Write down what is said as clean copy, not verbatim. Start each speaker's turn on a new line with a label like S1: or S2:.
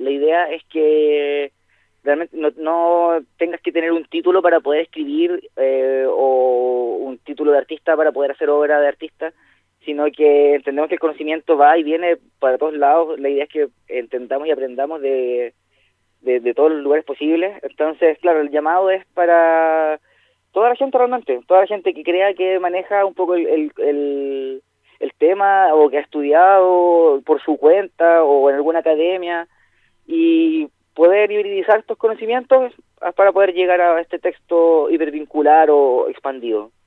S1: La idea es que realmente no tengas que tener un título para poder escribir o un título de artista para poder hacer obra de artista, sino que entendemos que el conocimiento va y viene para todos lados. La idea es que entendamos y aprendamos de todos los lugares posibles. Entonces, claro, el llamado es para toda la gente realmente, toda la gente que crea que maneja un poco el tema o que ha estudiado por su cuenta o en alguna academia y poder hibridizar estos conocimientos para poder llegar a este texto hipervincular o expandido.